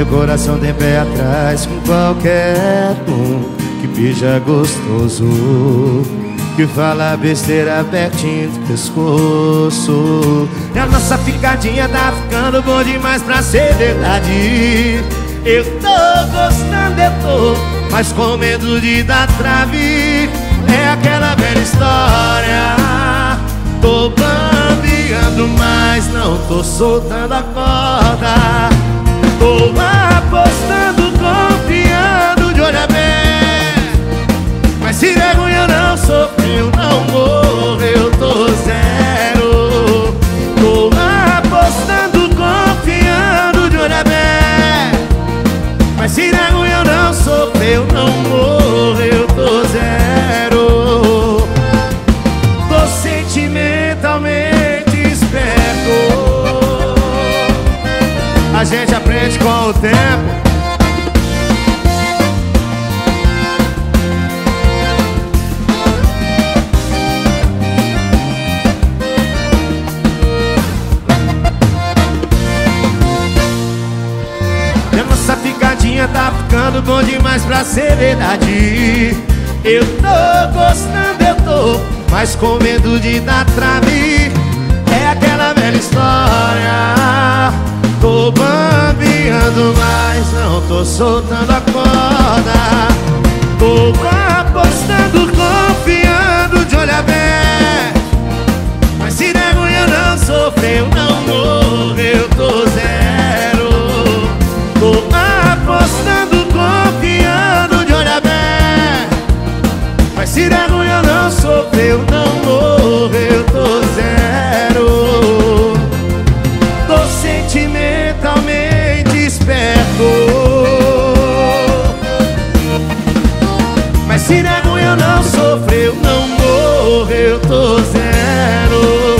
Meu coração tem pé atrás com qualquer um que beija gostoso, que fala besteira pertinho do pescoço. E a nossa ficadinha tá ficando bom demais pra ser verdade. Eu tô gostando, eu tô, mas com medo de dar trave. É aquela velha história. Tô bambeando, mas não tô soltando a corda. Tô apostando, confiando de olho aberto, mas se der ruim eu não sofro, eu não morro, eu tô zero. Tô apostando, confiando de olho aberto, mas se der ruim eu não sofro, eu não morro, eu tô zero. Tô sentimentalmente esperto. A gente aprende com o tempo. E a nossa ficadinha tá ficando bom demais pra ser verdade. Eu tô gostando, eu tô, mas com medo de dar trave. É aquela velha história. Tô bambeando, mas não tô soltando a corda. Tô apostando, confiando de olho aberto, mas se der ruim eu não sofro, eu não morro, eu tô zero. Tô apostando, confiando de olho aberto, mas se der ruim eu não sofro, eu não morro, eu tô zero. Tô sentimentalmente esperto, mas se der ruim eu não sofro, eu não morro, eu tô zero.